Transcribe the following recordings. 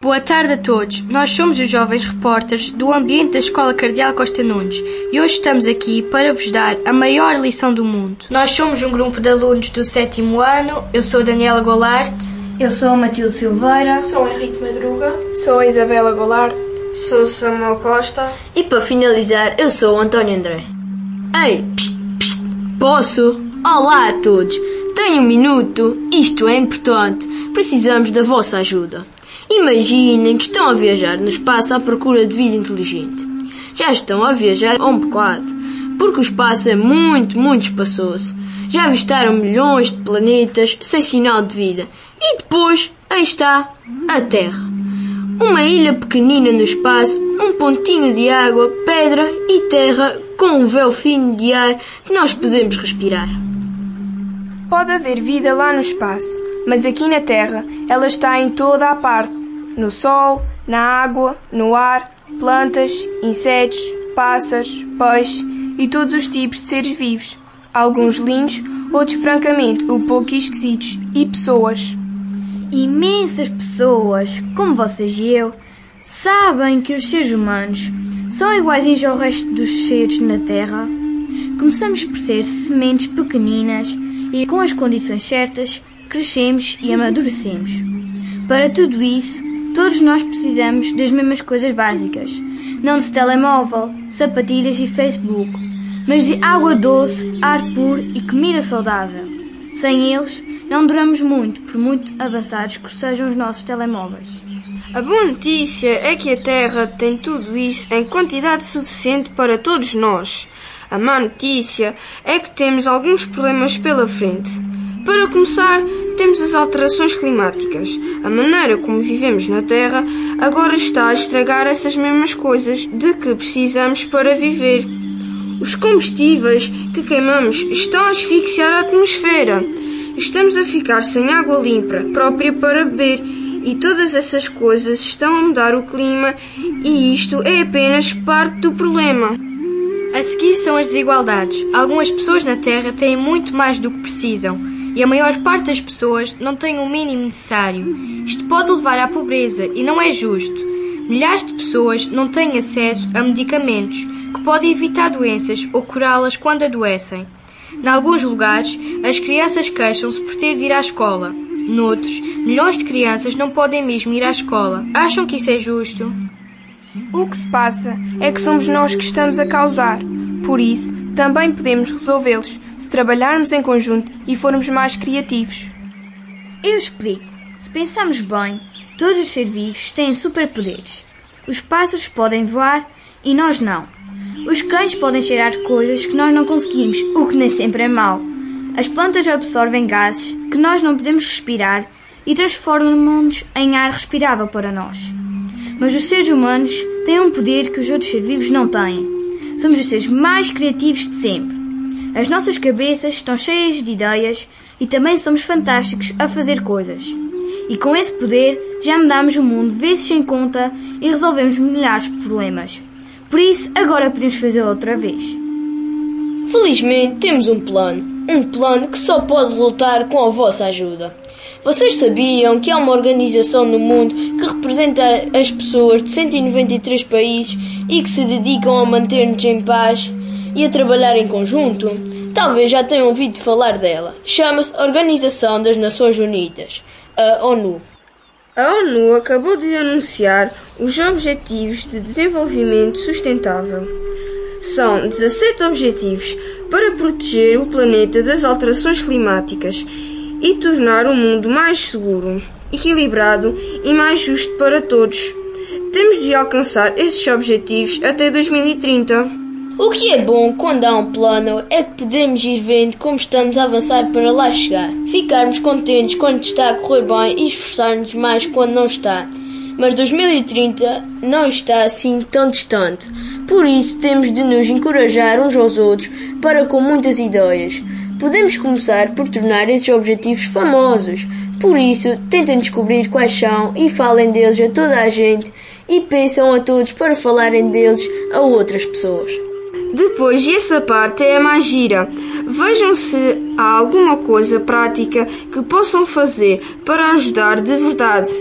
Boa tarde a todos. Nós somos os jovens repórteres do ambiente da Escola Cardeal Costa Nunes e hoje estamos aqui para vos dar a maior lição do mundo. Nós somos um grupo de alunos do 7º ano. Eu sou a Daniela Golarte. Eu sou a Matilde Silveira. Sou o Henrique Madruga. Sou a Isabela Golarte. Sou o Samuel Costa. E para finalizar, eu sou o António André. Ei, psst, psst, posso? Olá a todos. Tenho um minuto. Isto é importante. Precisamos da vossa ajuda. Imaginem que estão a viajar no espaço à procura de vida inteligente. Já estão a viajar um bocado, porque o espaço é muito espaçoso. Já avistaram milhões de planetas sem sinal de vida. E depois, aí está, a Terra. Uma ilha pequenina no espaço, um pontinho de água, pedra e terra com um véu fino de ar que nós podemos respirar. Pode haver vida lá no espaço, mas aqui na Terra ela está em toda a parte. No sol, na água, no ar, plantas, insetos, pássaros, peixes e todos os tipos de seres vivos. Alguns lindos, outros francamente um pouco esquisitos. E pessoas. Imensas pessoas, como vocês e eu, sabem que os seres humanos são iguaizinhos ao resto dos seres na Terra. Começamos por ser sementes pequeninas e, com as condições certas, crescemos e amadurecemos. Para tudo isso, todos nós precisamos das mesmas coisas básicas. Não de telemóvel, sapatilhas e Facebook, mas de água doce, ar puro e comida saudável. Sem eles, não duramos muito, por muito avançados que sejam os nossos telemóveis. A boa notícia é que a Terra tem tudo isso em quantidade suficiente para todos nós. A má notícia é que temos alguns problemas pela frente. Para começar, temos as alterações climáticas. A maneira como vivemos na Terra agora está a estragar essas mesmas coisas de que precisamos para viver. Os combustíveis que queimamos estão a asfixiar a atmosfera. Estamos a ficar sem água limpa, própria para beber, e todas essas coisas estão a mudar o clima, e isto é apenas parte do problema. A seguir são as desigualdades. Algumas pessoas na Terra têm muito mais do que precisam, e a maior parte das pessoas não tem o mínimo necessário. Isto pode levar à pobreza e não é justo. Milhares de pessoas não têm acesso a medicamentos que podem evitar doenças ou curá-las quando adoecem. Em alguns lugares, as crianças queixam-se por ter de ir à escola. Noutros, milhões de crianças não podem mesmo ir à escola. Acham que isso é justo? O que se passa é que somos nós que estamos a causar. Por isso, também podemos resolvê-los se trabalharmos em conjunto e formos mais criativos. Eu explico. Se pensarmos bem, todos os seres vivos têm superpoderes. Os pássaros podem voar e nós não. Os cães podem cheirar coisas que nós não conseguimos, o que nem sempre é mau. As plantas absorvem gases que nós não podemos respirar e transformam-nos em ar respirável para nós. Mas os seres humanos têm um poder que os outros seres vivos não têm. Somos os seres mais criativos de sempre. As nossas cabeças estão cheias de ideias e também somos fantásticos a fazer coisas. E com esse poder já mudamos o mundo vezes sem conta e resolvemos milhares de problemas. Por isso, agora podemos fazê-lo outra vez. Felizmente temos um plano que só pode resultar com a vossa ajuda. Vocês sabiam que há uma organização no mundo que representa as pessoas de 193 países e que se dedicam a manter-nos em paz e a trabalhar em conjunto? Talvez já tenham ouvido falar dela. Chama-se Organização das Nações Unidas, a ONU. A ONU acabou de anunciar os Objetivos de Desenvolvimento Sustentável. São 17 objetivos para proteger o planeta das alterações climáticas e tornar o mundo mais seguro, equilibrado e mais justo para todos. Temos de alcançar esses objetivos até 2030. O que é bom quando há um plano é que podemos ir vendo como estamos a avançar para lá chegar. Ficarmos contentes quando está a correr bem e esforçar-nos mais quando não está. Mas 2030 não está assim tão distante. Por isso temos de nos encorajar uns aos outros para com muitas ideias. Podemos começar por tornar esses objetivos famosos. Por isso, tentem descobrir quais são e falem deles a toda a gente e pensam a todos para falarem deles a outras pessoas. Depois, essa parte é a mais gira. Vejam se há alguma coisa prática que possam fazer para ajudar de verdade.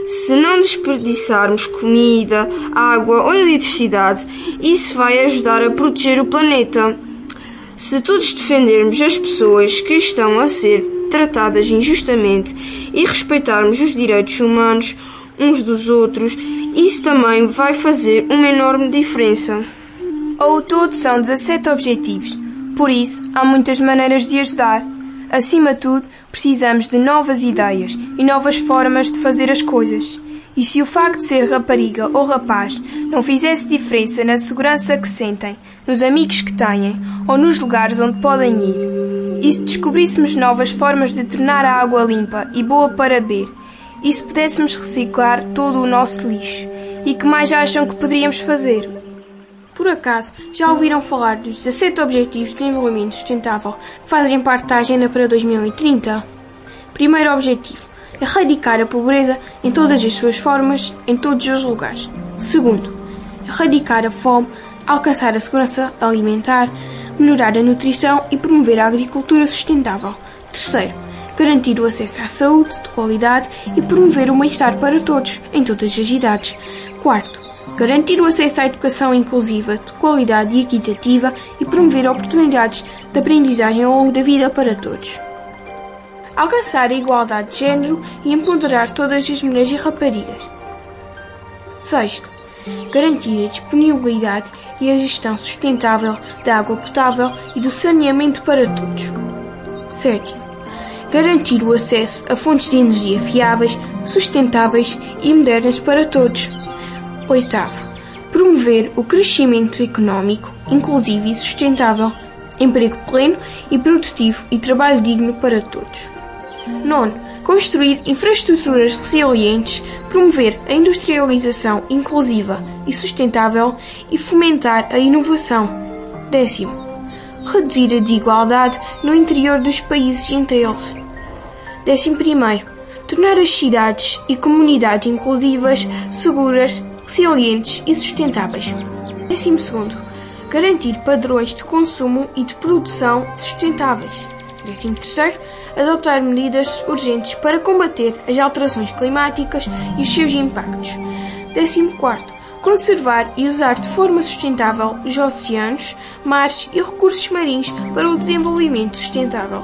Se não desperdiçarmos comida, água ou eletricidade, isso vai ajudar a proteger o planeta. Se todos defendermos as pessoas que estão a ser tratadas injustamente e respeitarmos os direitos humanos uns dos outros, isso também vai fazer uma enorme diferença. Ao todo são 17 objetivos, por isso há muitas maneiras de ajudar. Acima de tudo, precisamos de novas ideias e novas formas de fazer as coisas. E se o facto de ser rapariga ou rapaz não fizesse diferença na segurança que sentem, nos amigos que têm ou nos lugares onde podem ir? E se descobríssemos novas formas de tornar a água limpa e boa para beber? E se pudéssemos reciclar todo o nosso lixo? E que mais acham que poderíamos fazer? Por acaso, já ouviram falar dos 17 Objetivos de Desenvolvimento Sustentável que fazem parte da Agenda para 2030? Primeiro objetivo: erradicar a pobreza em todas as suas formas, em todos os lugares. Segundo, erradicar a fome, alcançar a segurança alimentar, melhorar a nutrição e promover a agricultura sustentável. Terceiro, garantir o acesso à saúde de qualidade e promover o bem-estar para todos, em todas as idades. Quarto, garantir o acesso à educação inclusiva, de qualidade e equitativa e promover oportunidades de aprendizagem ao longo da vida para todos. Alcançar a igualdade de género e empoderar todas as mulheres e raparigas. Sexto, garantir a disponibilidade e a gestão sustentável da água potável e do saneamento para todos. Sétimo, garantir o acesso a fontes de energia fiáveis, sustentáveis e modernas para todos. Oitavo, promover o crescimento económico, inclusivo e sustentável, emprego pleno e produtivo e trabalho digno para todos. Nono, construir infraestruturas resilientes, promover a industrialização inclusiva e sustentável e fomentar a inovação. Décimo, reduzir a desigualdade no interior dos países entre eles. 11º, tornar as cidades e comunidades inclusivas, seguras, resilientes e sustentáveis. 12º, garantir padrões de consumo e de produção sustentáveis. 13º, adotar medidas urgentes para combater as alterações climáticas e os seus impactos. 14º, conservar e usar de forma sustentável os oceanos, mares e recursos marinhos para o desenvolvimento sustentável.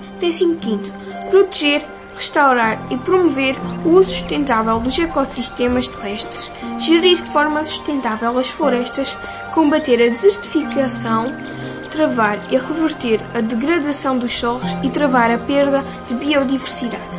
15º, proteger, restaurar e promover o uso sustentável dos ecossistemas terrestres, gerir de forma sustentável as florestas, combater a desertificação, travar e reverter a degradação dos solos e travar a perda de biodiversidade.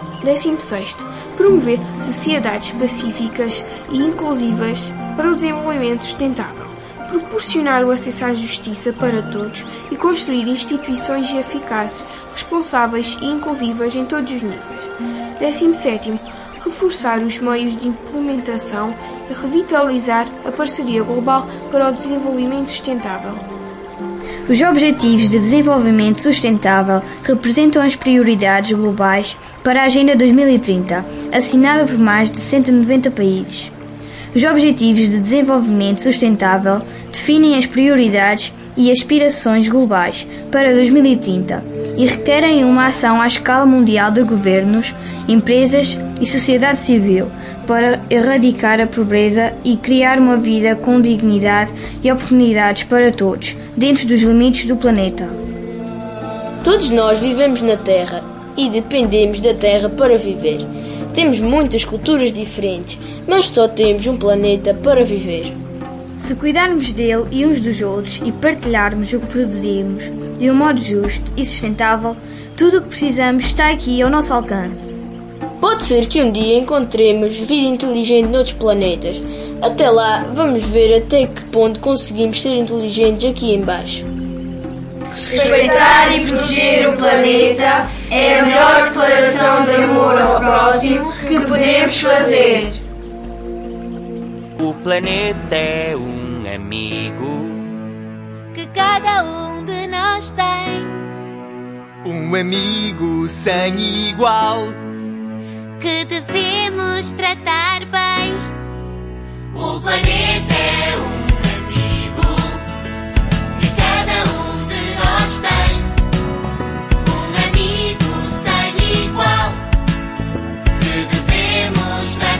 16º, promover sociedades pacíficas e inclusivas para o desenvolvimento sustentável, proporcionar o acesso à justiça para todos e construir instituições eficazes, responsáveis e inclusivas em todos os níveis. 17º, reforçar os meios de implementação e revitalizar a parceria global para o desenvolvimento sustentável. Os Objetivos de Desenvolvimento Sustentável representam as prioridades globais para a Agenda 2030, assinada por mais de 190 países. Os Objetivos de Desenvolvimento Sustentável definem as prioridades e aspirações globais para 2030 e requerem uma ação à escala mundial de governos, empresas e sociedade civil para erradicar a pobreza e criar uma vida com dignidade e oportunidades para todos, dentro dos limites do planeta. Todos nós vivemos na Terra e dependemos da Terra para viver. Temos muitas culturas diferentes, mas só temos um planeta para viver. Se cuidarmos dele e uns dos outros e partilharmos o que produzimos de um modo justo e sustentável, tudo o que precisamos está aqui ao nosso alcance. Pode ser que um dia encontremos vida inteligente noutros planetas. Até lá, vamos ver até que ponto conseguimos ser inteligentes aqui em baixo. Respeitar e proteger o planeta é a melhor declaração de amor ao próximo que podemos fazer. O planeta é um amigo que cada um de nós tem. Um amigo sem igual que devemos tratar bem. O planeta é um amigo que cada um de nós tem. Um amigo sem igual que devemos tratar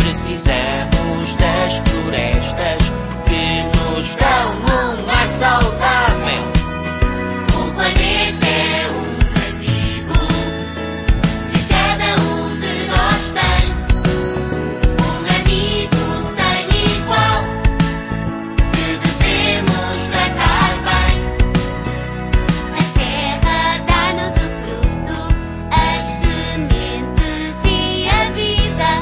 Precisamos das florestas que nos dão um ar saudável. Um planeta é um amigo que cada um de nós tem. Um amigo sem igual que devemos tratar bem. A terra dá-nos o fruto, as sementes e a vida.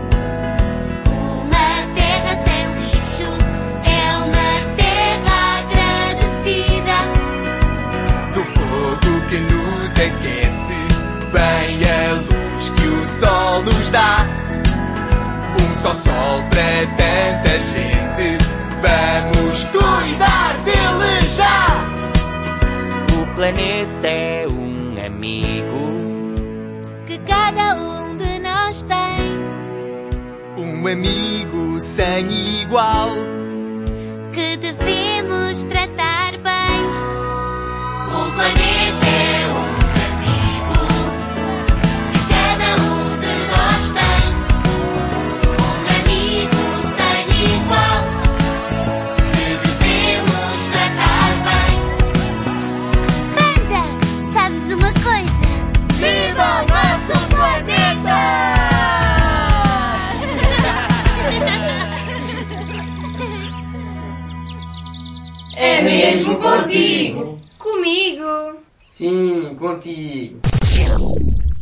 Uma terra sem lixo é uma terra agradecida. Do fogo que nos aquece vem a luz que o sol nos dá. Um só sol para tanta gente, vamos cuidar dele já. O planeta é um amigo Que cada um de nós tem. Um amigo sem igual. Que devemos tratar bem. Um planeta é um amigo que cada um de nós tem. Um amigo sem igual que devemos tratar bem. Panda, sabes uma coisa? Viva o nosso planeta! É mesmo contigo. Comigo. Sim, contigo.